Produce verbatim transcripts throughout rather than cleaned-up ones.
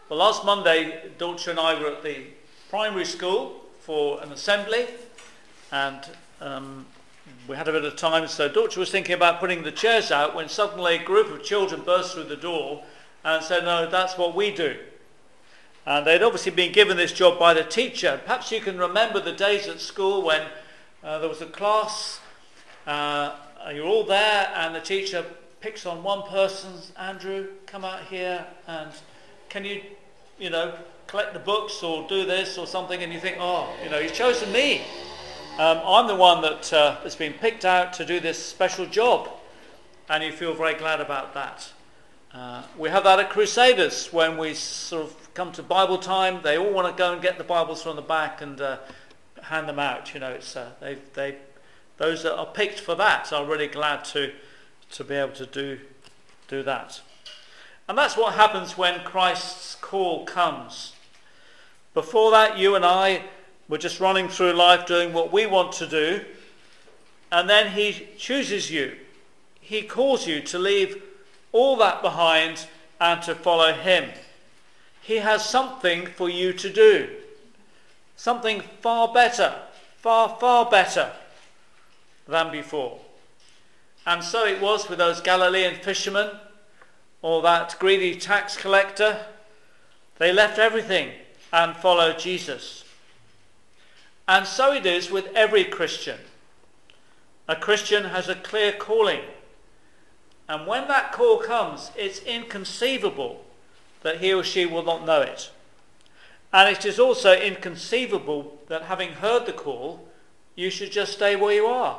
Well, last Monday, Dulce and I were at the primary school for an assembly, and um, we had a bit of time, so Dulce was thinking about putting the chairs out when suddenly a group of children burst through the door and said, no, that's what we do. And they'd obviously been given this job by the teacher. Perhaps you can remember the days at school when uh, there was a class, uh, you're all there, and the teacher picks on one person, Andrew, come out here, and can you, you know, collect the books or do this or something, and you think, oh, you know, he's chosen me. Um, I'm the one that uh, has been picked out to do this special job, and you feel very glad about that. Uh, we have that at Crusaders when we sort of come to Bible time. They all want to go and get the Bibles from the back and uh, hand them out. You know, it's uh, they they those that are picked for that are really glad to to be able to do do that. And that's what happens when Christ's call comes. Before that, you and I were just running through life doing what we want to do, and then he chooses you. He calls you to leave all that behind and to follow him. He has something for you to do. Something far better, far, far better than before. And so it was with those Galilean fishermen or that greedy tax collector. They left everything and followed Jesus. And so it is with every Christian. A Christian has a clear calling. And when that call comes, it's inconceivable that he or she will not know it. And it is also inconceivable that having heard the call, you should just stay where you are.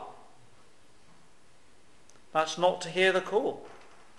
That's not to hear the call.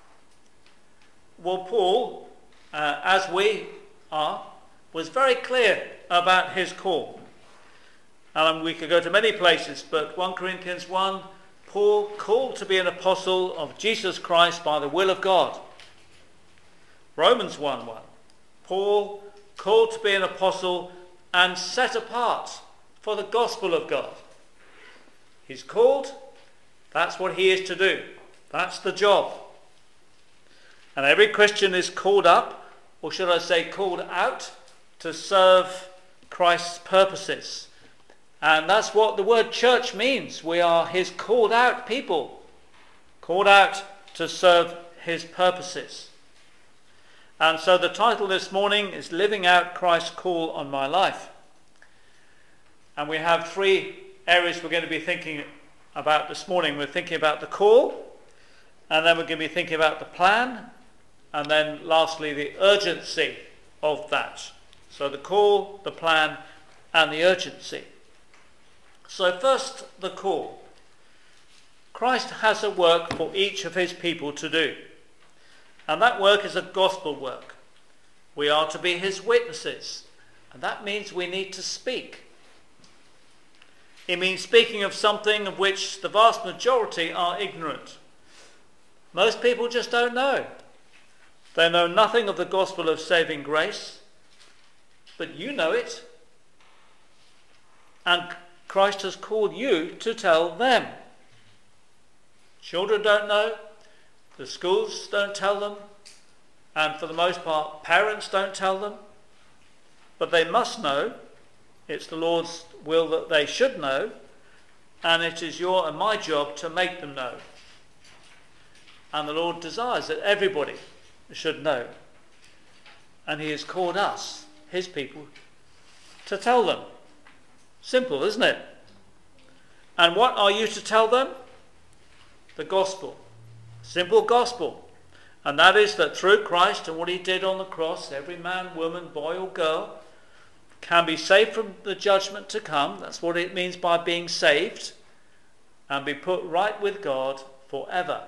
Well, Paul, uh, as we are, was very clear about his call. And we could go to many places, but First Corinthians one, Paul called to be an apostle of Jesus Christ by the will of God. Romans one one, Paul called to be an apostle and set apart for the gospel of God. He's called, that's what he is to do. That's the job. And every Christian is called up, or should I say called out, to serve Christ's purposes. And that's what the word church means. We are his called out people, called out to serve his purposes. And so the title this morning is Living Out Christ's Call on My Life. And we have three areas we're going to be thinking about this morning. We're thinking about the call, and then we're going to be thinking about the plan, and then lastly the urgency of that. So the call, the plan, and the urgency. So first, the call. Christ has a work for each of his people to do. And that work is a gospel work. We are to be his witnesses. And that means we need to speak. It means speaking of something of which the vast majority are ignorant. Most people just don't know. They know nothing of the gospel of saving grace. But you know it. And Christ has called you to tell them. Children don't know, the schools don't tell them, and for the most part, parents don't tell them. But they must know. It's the Lord's will that they should know, and it is your and my job to make them know. And the Lord desires that everybody should know. And he has called us, his people, to tell them. Simple, isn't it? And what are you to tell them? The gospel. Simple gospel. And that is that through Christ and what he did on the cross, every man, woman, boy or girl can be saved from the judgment to come. That's what it means by being saved. And be put right with God forever.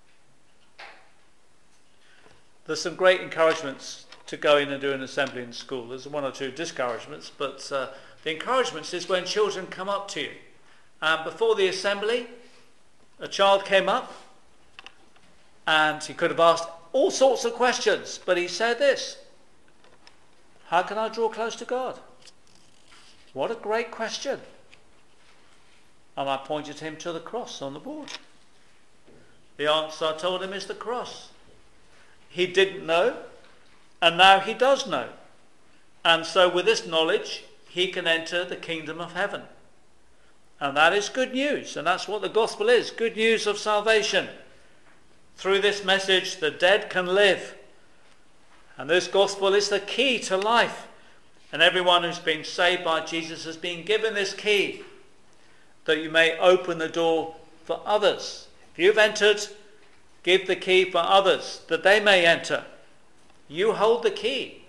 There's some great encouragements to go in and do an assembly in school. There's one or two discouragements, but uh, the encouragement is when children come up to you. And before the assembly, a child came up and he could have asked all sorts of questions, but he said this: how can I draw close to God? What a great question. And I pointed him to the cross on the board. The answer I told him is the cross. He didn't know And now he does know. And so with this knowledge, he can enter the kingdom of heaven. And that is good news. And that's what the gospel is. Good news of salvation. Through this message, the dead can live. And this gospel is the key to life. And everyone who's been saved by Jesus has been given this key, that you may open the door for others. If you've entered, give the key for others, that they may enter. You hold the key.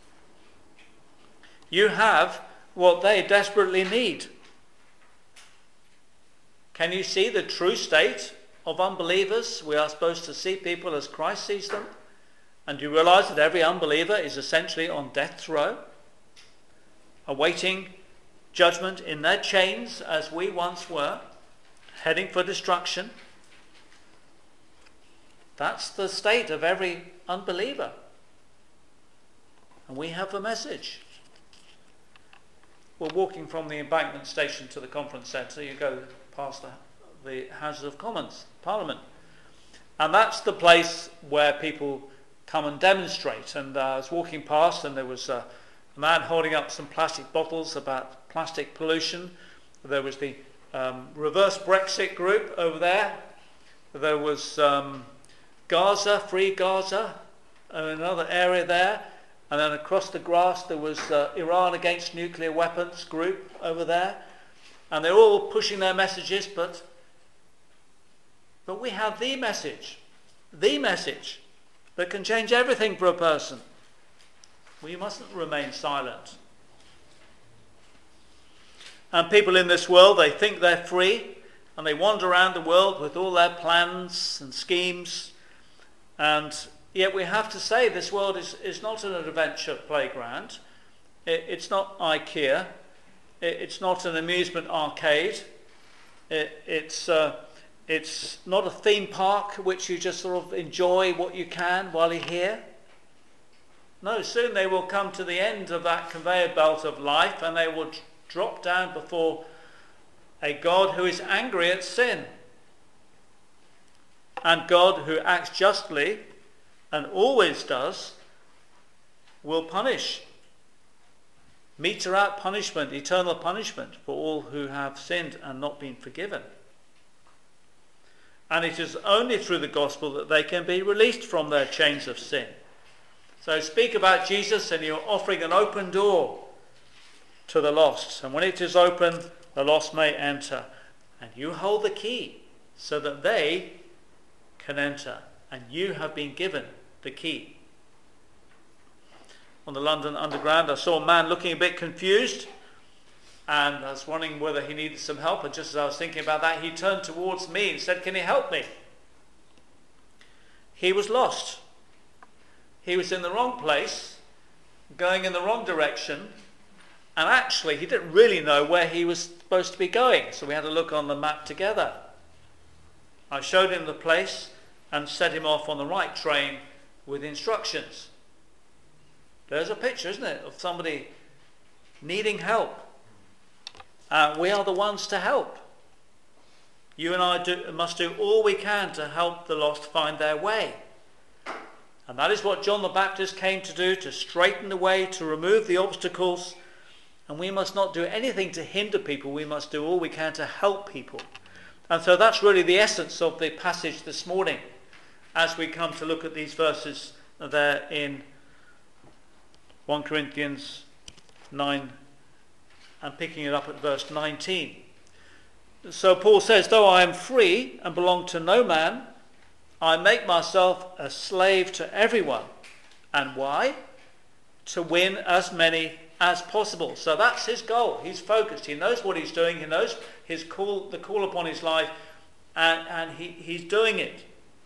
You have what they desperately need. Can you see the true state of unbelievers? We are supposed to see people as Christ sees them. And do you realize that every unbeliever is essentially on death's row, awaiting judgment in their chains as we once were, heading for destruction? That's the state of every unbeliever. And we have a message. We're walking from the Embankment station to the conference centre. You go past the, the Houses of Commons, Parliament. And that's the place where people come and demonstrate. And uh, I was walking past and there was a, a man holding up some plastic bottles about plastic pollution. There was the um, Reverse Brexit group over there. There was um, Gaza, Free Gaza, another area there. And then across the grass there was uh, Iran Against Nuclear Weapons group over there. And they're all pushing their messages, but, but we have the message, the message that can change everything for a person. We mustn't remain silent. And people in this world, they think they're free, and they wander around the world with all their plans and schemes. And yet we have to say this world is, is not an adventure playground. It, it's not IKEA. It, it's not an amusement arcade. It, it's, uh, it's not a theme park which you just sort of enjoy what you can while you're here. No, soon they will come to the end of that conveyor belt of life and they will d- drop down before a God who is angry at sin. And God, who acts justly and always does, will punish, meter out punishment, eternal punishment for all who have sinned and not been forgiven. And it is only through the gospel that they can be released from their chains of sin. So speak about Jesus and you're offering an open door to the lost. And when it is open, the lost may enter. And you hold the key so that they can enter. And you have been given the key. On the London Underground, I saw a man looking a bit confused. And I was wondering whether he needed some help. And just as I was thinking about that, he turned towards me and said, "Can you help me?" He was lost. He was in the wrong place, going in the wrong direction, and actually he didn't really know where he was supposed to be going, so we had to look on the map together. I showed him the place and set him off on the right train with instructions. There's a picture, isn't it, of somebody needing help. And we are the ones to help. You and I do, must do all we can to help the lost find their way. And that is what John the Baptist came to do, to straighten the way, to remove the obstacles. And we must not do anything to hinder people. We must do all we can to help people. And so that's really the essence of the passage this morning as we come to look at these verses there in First Corinthians nine and picking it up at verse nineteen. So Paul says, "Though I am free and belong to no man, I make myself a slave to everyone." And why? To win as many as possible. So that's his goal. He's focused. He knows what he's doing. He knows his call, the call upon his life, and, and he, he's doing it.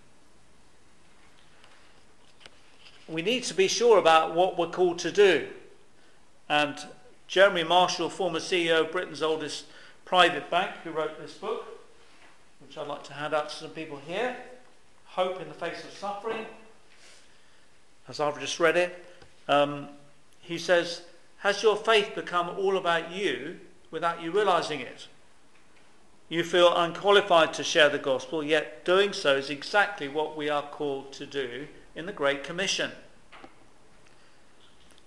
We need to be sure about what we're called to do. And Jeremy Marshall, former C E O of Britain's oldest private bank, who wrote this book, which I'd like to hand out to some people here, Hope in the Face of Suffering, as I've just read it, um, he says, "Has your faith become all about you without you realizing it? You feel unqualified to share the gospel, yet doing so is exactly what we are called to do in the Great Commission.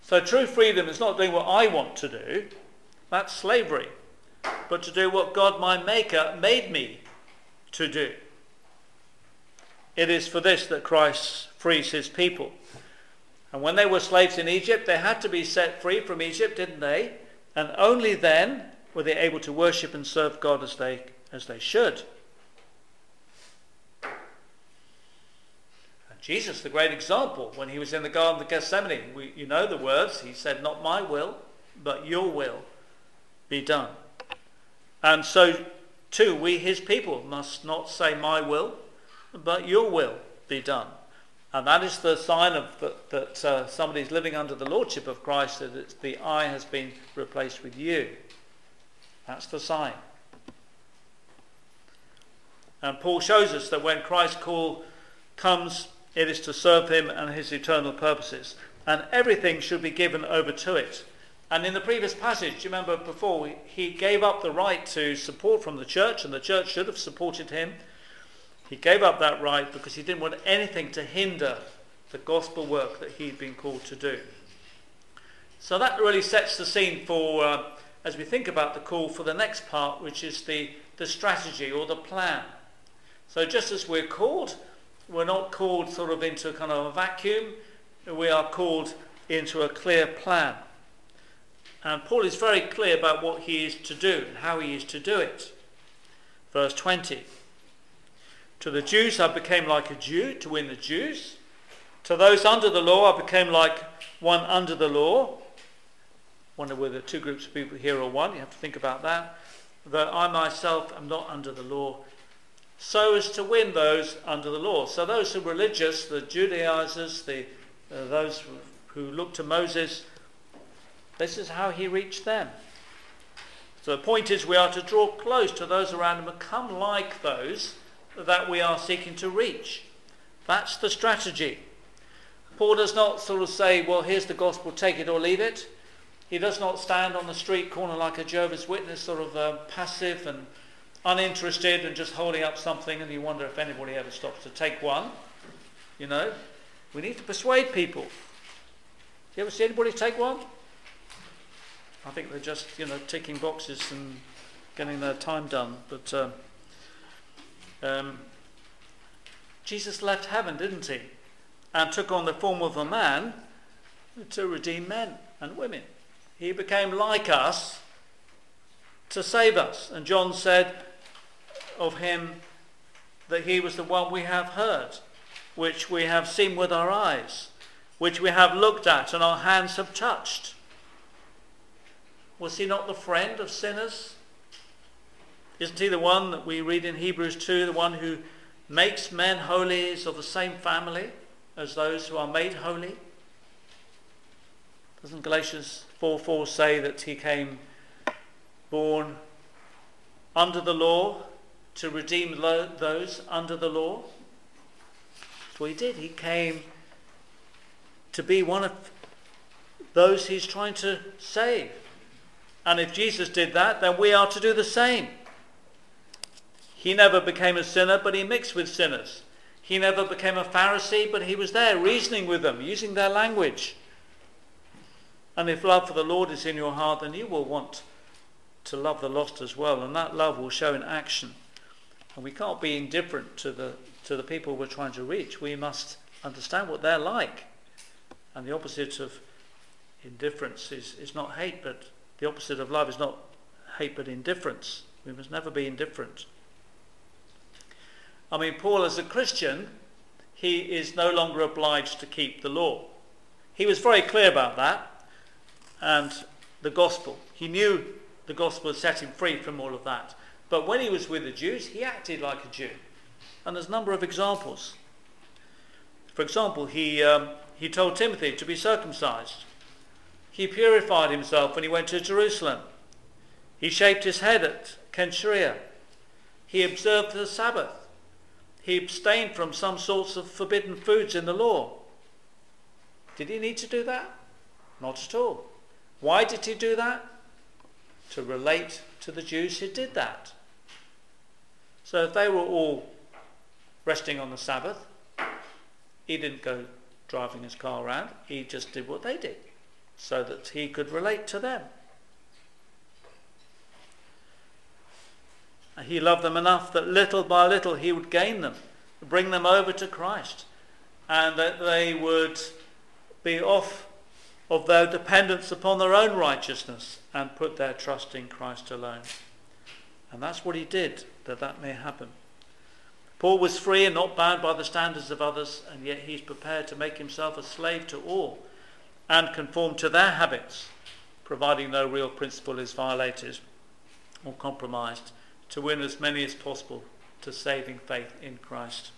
So true freedom is not doing what I want to do, that's slavery, but to do what God my maker made me to do. It is for this that Christ frees his people. And when they were slaves in Egypt, they had to be set free from Egypt, didn't they? And only then were they able to worship and serve God as they as they should. And Jesus, the great example, when he was in the Garden of Gethsemane, we, you know the words, he said, "Not my will, but your will be done." And so too, we, his people, must not say my will, but your will be done. And that is the sign of that, that uh, somebody is living under the lordship of Christ, that it's, the I has been replaced with you. That's the sign. And Paul shows us that when Christ's call comes, it is to serve him and his eternal purposes. And everything should be given over to it. And in the previous passage, do you remember before, he gave up the right to support from the church, and the church should have supported him. He gave up that right because he didn't want anything to hinder the gospel work that he'd been called to do. So that really sets the scene for, uh, as we think about the call for the next part, which is the, the strategy or the plan. So just as we're called, we're not called sort of into a kind of a vacuum. We are called into a clear plan. And Paul is very clear about what he is to do and how he is to do it. Verse twenty. To the Jews I became like a Jew to win the Jews. To those under the law I became like one under the law. Wonder whether two groups of people here or one. You have to think about that. Though I myself am not under the law, so as to win those under the law. So those who are religious, the Judaizers, the uh, those who look to Moses, this is how he reached them. So the point is we are to draw close to those around and become like those that we are seeking to reach. That's the strategy. Paul does not sort of say, well, here's the gospel, take it or leave it. He does not stand on the street corner like a Jehovah's Witness, sort of uh, passive and uninterested and just holding up something, and you wonder if anybody ever stops to take one. You know, we need to persuade people. You ever see anybody take one? I think they're just, you know, ticking boxes and getting their time done. But um, um, Jesus left heaven, didn't he? And took on the form of a man to redeem men and women. He became like us to save us. And John said of him that he was the one we have heard, which we have seen with our eyes, which we have looked at and our hands have touched. Was he not the friend of sinners? Isn't he the one that we read in Hebrews two, the one who makes men holy, is of the same family as those who are made holy? Doesn't Galatians four four say that he came born under the law to redeem lo- those under the law? That's what he did. He came to be one of those he's trying to save. And if Jesus did that, then we are to do the same. He never became a sinner, but he mixed with sinners. He never became a Pharisee, but he was there reasoning with them, using their language. And if love for the Lord is in your heart, then you will want to love the lost as well, and that love will show in action. And we can't be indifferent to the to the people we're trying to reach. We must understand what they're like. And the opposite of indifference is, is not hate, but the opposite of love is not hate but indifference. We must never be indifferent. I mean, Paul, as a Christian, he is no longer obliged to keep the law. He was very clear about that. And the gospel. He knew the gospel had set him free from all of that. But when he was with the Jews, he acted like a Jew. And there's a number of examples. For example, he, um, he told Timothy to be circumcised. He purified himself when he went to Jerusalem. He shaved his head at Cenchrea. He observed the Sabbath. He abstained from some sorts of forbidden foods in the law. Did he need to do that? Not at all. Why did he do that? To relate to the Jews who did that. So if they were all resting on the Sabbath, he didn't go driving his car around. He just did what they did. so that he could relate to them. He loved them enough that little by little he would gain them, bring them over to Christ, and that they would be off of their dependence upon their own righteousness and put their trust in Christ alone. And that's what he did, that that may happen. Paul was free and not bound by the standards of others, and yet he's prepared to make himself a slave to all and conform to their habits, providing no real principle is violated or compromised, to win as many as possible to saving faith in Christ.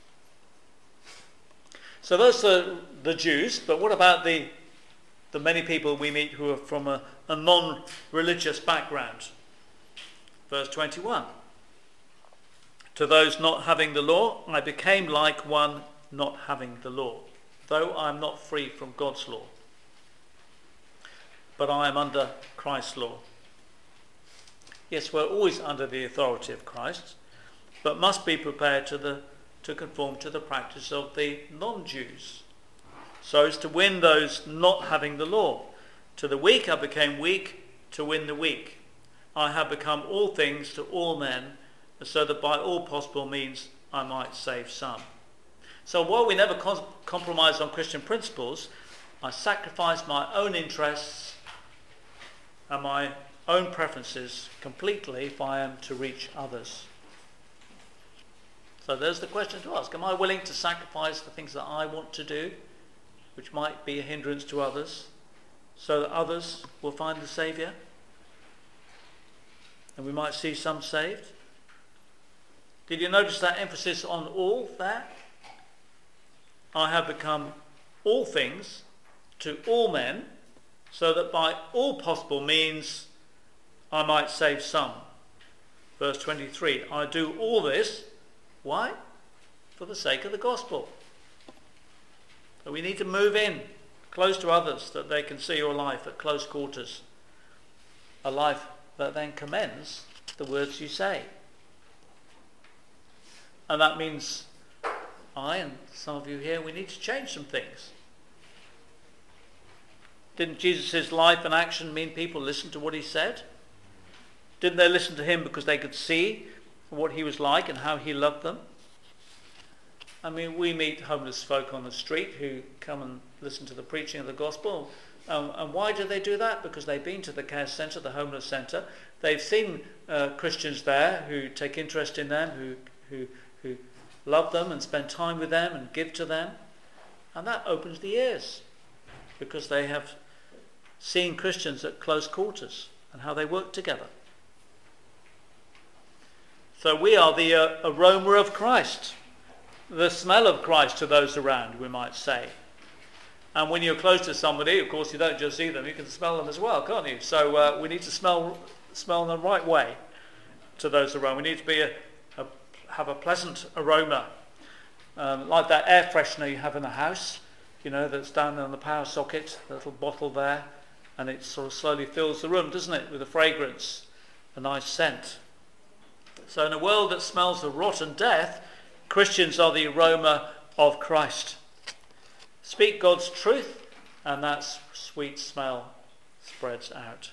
So those are the Jews, but what about the, the many people we meet who are from a, a non-religious background? Verse twenty-one. To those not having the law, I became like one not having the law, though I am not free from God's law, but I am under Christ's law. Yes, we're always under the authority of Christ, but must be prepared to the to conform to the practice of the non-Jews, so as to win those not having the law. To the weak I became weak to win the weak. I have become all things to all men, so that by all possible means I might save some. So while we never com- compromise on Christian principles, I sacrifice my own interests and my own preferences completely if I am to reach others. So there's the question to ask. Am I willing to sacrifice the things that I want to do, which might be a hindrance to others, so that others will find the Saviour? And we might see some saved. Did you notice that emphasis on all there? I have become all things to all men, so that by all possible means I might save some. Verse twenty-three, I do all this, why? For the sake of the gospel. So we need to move in close to others that they can see your life at close quarters. A life that then commends the words you say. And that means I and some of you here, we need to change some things. Didn't Jesus' life and action mean people listened to what he said? Didn't they listen to him because they could see what he was like and how he loved them? I mean, we meet homeless folk on the street who come and listen to the preaching of the gospel. Um, and why do they do that? Because they've been to the care centre, the homeless centre. They've seen uh, Christians there who take interest in them, who, who, who love them and spend time with them and give to them. And that opens the ears, because they have seen Christians at close quarters and how they work together. So we are the uh, aroma of Christ, the smell of Christ to those around, we might say. And when you're close to somebody, of course, you don't just see them, you can smell them as well, can't you? So uh, we need to smell smell in the right way to those around. We need to be a, a, have a pleasant aroma, um, like that air freshener you have in the house, you know, that's down on the power socket, the little bottle there, and it sort of slowly fills the room, doesn't it, with a fragrance, a nice scent. So in a world that smells of rot and death, Christians are the aroma of Christ. Speak God's truth, and that sweet smell spreads out.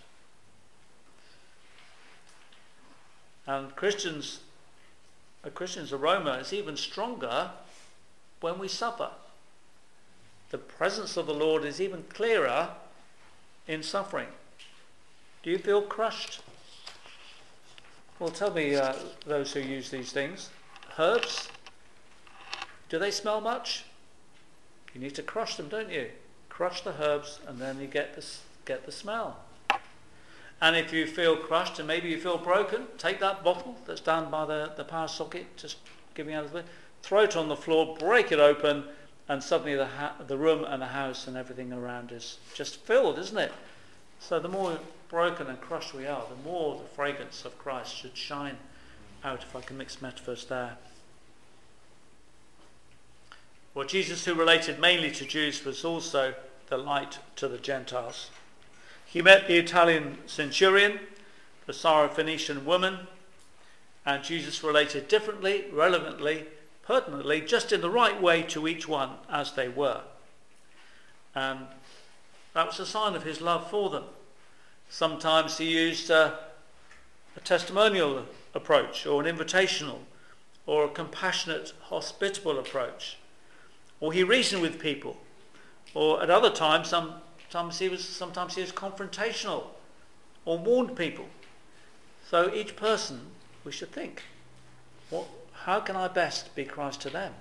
And Christians, a Christian's aroma is even stronger when we suffer. The presence of the Lord is even clearer in suffering. Do you feel crushed? Well, tell me, uh, those who use these things, herbs, do they smell much? You need to crush them, don't you? Crush the herbs, and then you get the, get the smell. And if you feel crushed and maybe you feel broken, take that bottle that's down by the, the power socket, just giving out of the way, throw it on the floor, break it open, and suddenly the, ha- the room and the house and everything around is just filled, isn't it? So the more broken and crushed we are, the more the fragrance of Christ should shine out, if I can mix metaphors there. Well, Jesus, who related mainly to Jews, was also the light to the Gentiles. He met the Italian centurion, the Syrophoenician woman, and Jesus related differently, relevantly, pertinently, just in the right way to each one as they were. And That was a sign of his love for them. Sometimes he used a, a testimonial approach, or an invitational, or a compassionate, hospitable approach. Or he reasoned with people. Or at other times, sometimes he was, sometimes he was confrontational, or warned people. So each person, we should think, what, how can I best be Christ to them?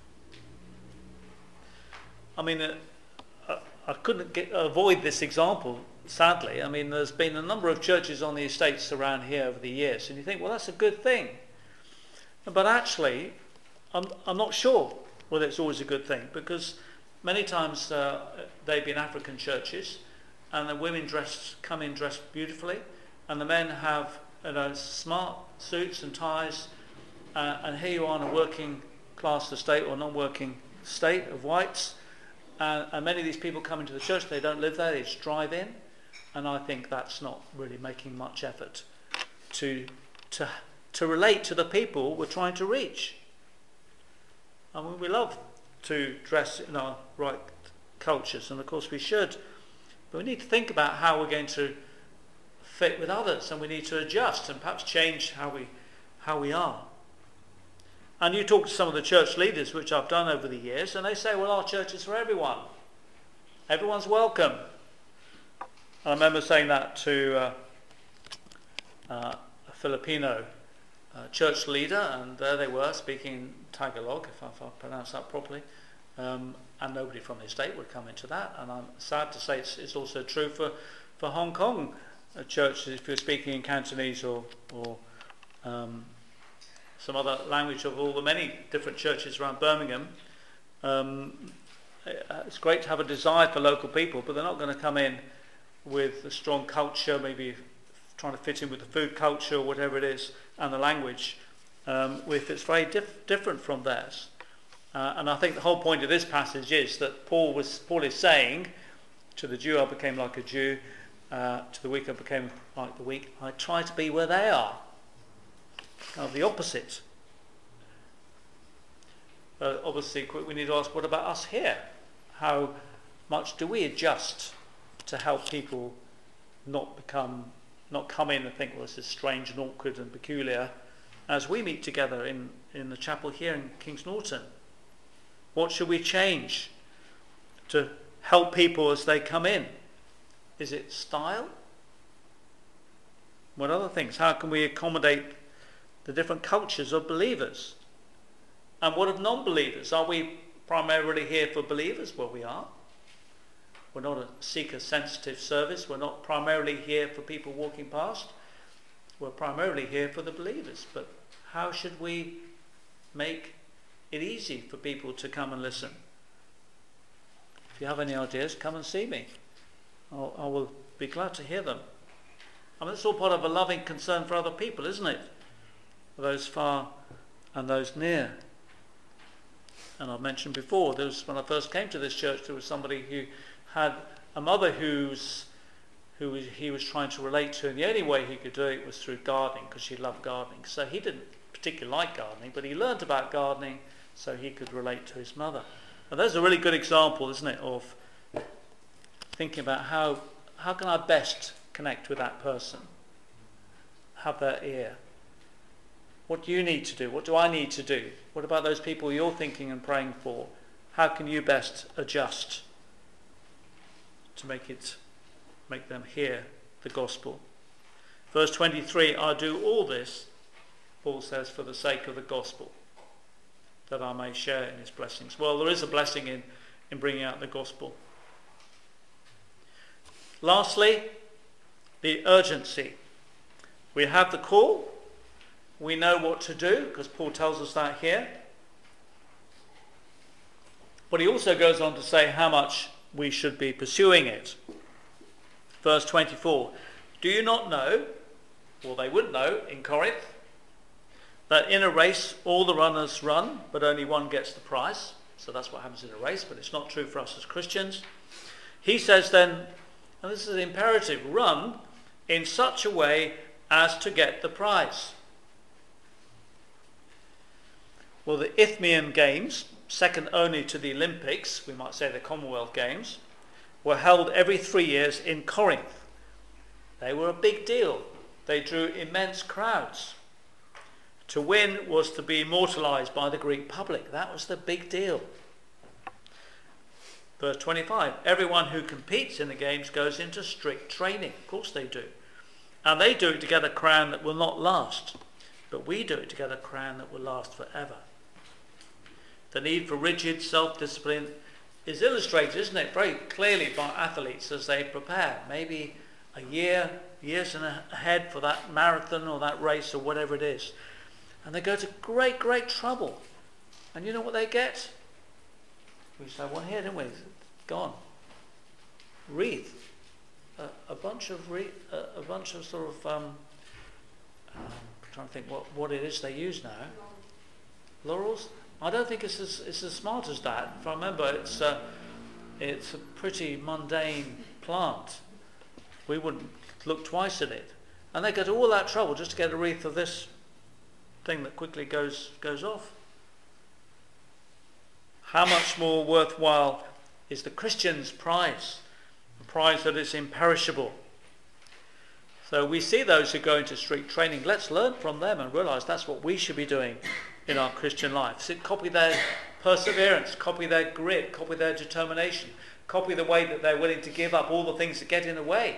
I mean, uh, I couldn't get, avoid this example, sadly. I mean, there's been a number of churches on the estates around here over the years, and you think, well, that's a good thing. But actually, I'm, I'm not sure whether it's always a good thing, because many times uh, they've been African churches, and the women dressed, come in dressed beautifully, and the men have, you know, smart suits and ties, uh, and here you are in a working class estate or non-working state of whites, uh, and many of these people come into the church, they don't live there, they just drive in, and I think that's not really making much effort to to to relate to the people we're trying to reach. I mean, we love to dress in our right cultures, and of course we should, but we need to think about how we're going to fit with others, and we need to adjust and perhaps change how we how we are. And you talk to some of the church leaders, which I've done over the years, and they say, well, our church is for everyone. Everyone's welcome. And I remember saying that to uh, uh, a Filipino uh, church leader, and there they were speaking Tagalog, if I, if I pronounce that properly, um, and nobody from the estate would come into that. And I'm sad to say it's, it's also true for, for Hong Kong uh, churches, if you're speaking in Cantonese or, or um, some other language of all the many different churches around Birmingham. Um, it's great to have a desire for local people, but they're not going to come in with a strong culture, maybe trying to fit in with the food culture or whatever it is, and the language, um, if it's very diff- different from theirs. Uh, and I think the whole point of this passage is that Paul was Paul is saying, to the Jew I became like a Jew, uh, to the weak I became like the weak. I try to be where they are. Kind of the opposite. Uh, obviously, we need to ask, what about us here? How much do we adjust to help people not become, not come in and think, well, this is strange and awkward and peculiar, as we meet together in, in the chapel here in Kings Norton? What should we change to help people as they come in? Is it style? What other things? How can we accommodate the different cultures of believers? And what of non-believers? Are we primarily here for believers? Well, we are. We're not a seeker-sensitive service. We're not primarily here for people walking past. We're primarily here for the believers. But how should we make it easy for people to come and listen? If you have any ideas, come and see me. I'll, I will be glad to hear them. I mean, it's all part of a loving concern for other people, isn't it? For those far and those near. And I've mentioned before, there was, when I first came to this church, there was somebody who had a mother who's, who he was trying to relate to, and the only way he could do it was through gardening, because she loved gardening. So he didn't particularly like gardening, but he learned about gardening so he could relate to his mother. And there's a really good example, isn't it, of thinking about how how can I best connect with that person, have their ear. What do you need to do? What do I need to do? What about those people you're thinking and praying for? How can you best adjust to make it, make them hear the gospel? Verse twenty-three, I do all this, Paul says, for the sake of the gospel, that I may share in his blessings. Well, there is a blessing in, in bringing out the gospel. Lastly, the urgency. We have the call. We know what to do, because Paul tells us that here. But he also goes on to say how much we should be pursuing it. Verse twenty-four, do you not know, well, they would know in Corinth, that in a race all the runners run, but only one gets the prize? So that's what happens in a race, but it's not true for us as Christians. He says then, and this is imperative, run in such a way as to get the prize. Well, the Isthmian Games, second only to the Olympics, we might say the Commonwealth Games, were held every three years in Corinth. They were a big deal. They drew immense crowds. To win was to be immortalized by the Greek public. That was the big deal. Verse twenty-five, everyone who competes in the games goes into strict training. Of course they do. And they do it to get a crown that will not last. But we do it to get a crown that will last forever. The need for rigid self-discipline is illustrated, isn't it, very clearly by athletes as they prepare. Maybe a year, years ahead for that marathon or that race or whatever it is. And they go to great, great trouble. And you know what they get? We saw one here, didn't we? Gone. Wreath. A, a bunch of re, a, a bunch of sort of um, um, I'm trying to think what, what it is they use now. Laurels? I don't think it's as it's as smart as that. If I remember, it's uh, it's a pretty mundane plant. We wouldn't look twice at it. And they go to all that trouble just to get a wreath of this thing that quickly goes goes off. How much more worthwhile is the Christian's prize, a prize that is imperishable. So we see those who go into strict training. Let's learn from them and realise that's what we should be doing in our Christian life. So copy their perseverance, copy their grit, copy their determination, copy the way that they're willing to give up all the things that get in the way.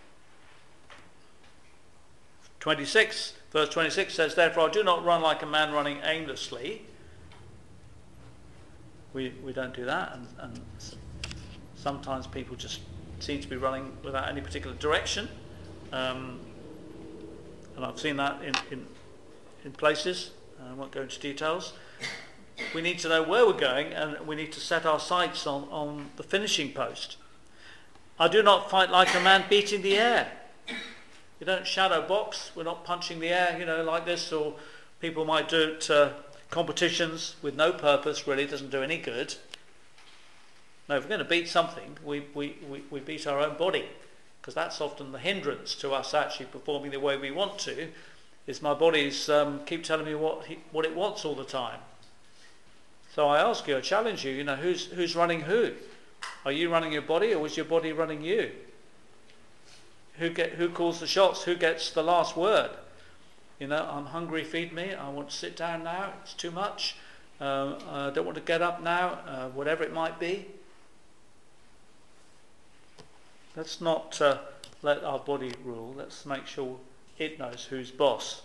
twenty-six, verse twenty-six says, therefore I do not run like a man running aimlessly. We, we don't do that, and, and sometimes people just seem to be running without any particular direction. Um, and I've seen that in, in, in places. I won't go into details. We need to know where we're going, and we need to set our sights on, on the finishing post. I do not fight like a man beating the air. You don't shadow box. We're not punching the air, you know, like this, or people might do it uh, competitions with no purpose, really. It doesn't do any good. No, if we're going to beat something, we, we, we, we beat our own body, because that's often the hindrance to us actually performing the way we want to, is my body's um, keep telling me what he, what it wants all the time. So I ask you, I challenge you, you know, who's who's running who? Are you running your body, or is your body running you? Who get who calls the shots? Who gets the last word? You know, I'm hungry, feed me. I want to sit down now. It's too much. Uh, I don't want to get up now. Uh, whatever it might be. Let's not uh, let our body rule. Let's make sure it knows who's boss.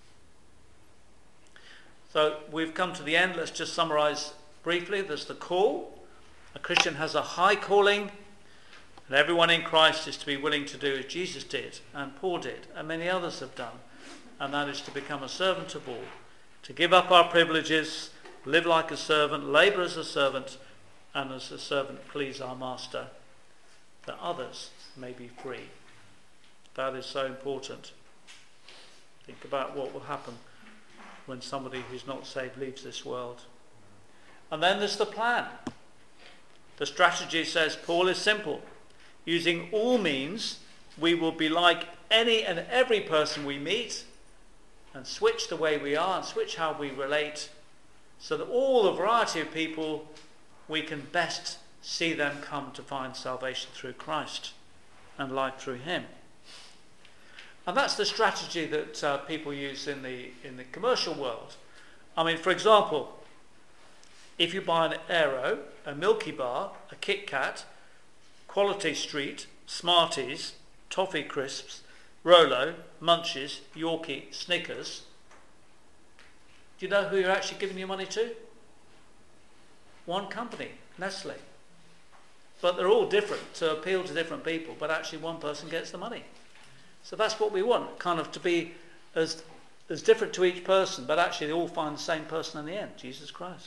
So we've come to the end. Let's just summarize briefly. There's the call. A Christian has a high calling, and everyone in Christ is to be willing to do as Jesus did, and Paul did, and many others have done. And that is to become a servant of all, to give up our privileges, live like a servant, labour as a servant, and as a servant please our master, that others may be free. That is so important. Think about what will happen when somebody who's not saved leaves this world. And then there's the plan. The strategy, says Paul, is simple. Using all means, we will be like any and every person we meet, and switch the way we are and switch how we relate, so that all the variety of people, we can best see them come to find salvation through Christ and life through him. And that's the strategy that uh, people use in the in the commercial world. I mean, for example, if you buy an Aero, a Milky Bar, a Kit Kat, Quality Street, Smarties, Toffee Crisps, Rolo, Munchies, Yorkie, Snickers, do you know who you're actually giving your money to? One company, Nestle. But they're all different to appeal to different people, but actually one person gets the money. So that's what we want, kind of to be as, as different to each person, but actually they all find the same person in the end, Jesus Christ.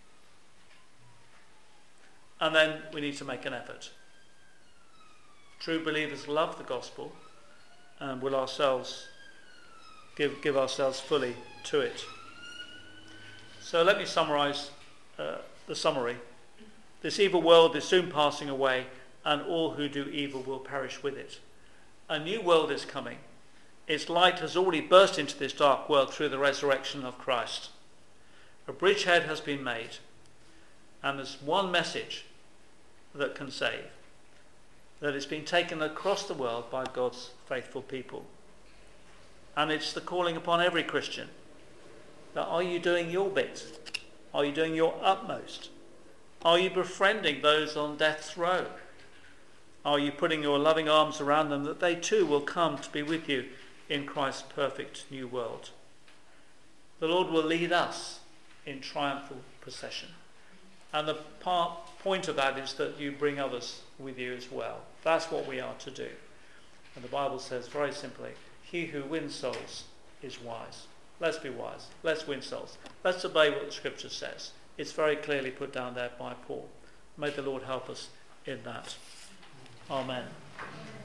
And then we need to make an effort. True believers love the gospel and will ourselves give, give ourselves fully to it. So let me summarize uh, the summary. This evil world is soon passing away, and all who do evil will perish with it. A new world is coming. Its light has already burst into this dark world through the resurrection of Christ. A bridgehead has been made, and there's one message that can save. that it's been taken across the world by God's faithful people. And it's the calling upon every Christian. That are you doing your bit? Are you doing your utmost? Are you befriending those on death's row? Are you putting your loving arms around them that they too will come to be with you in Christ's perfect new world? The Lord will lead us in triumphal procession. And the part, point of that is that you bring others with you as well. That's what we are to do. And the Bible says very simply, he who wins souls is wise. Let's be wise. Let's win souls. Let's obey what the Scripture says. It's very clearly put down there by Paul. May the Lord help us in that. Amen.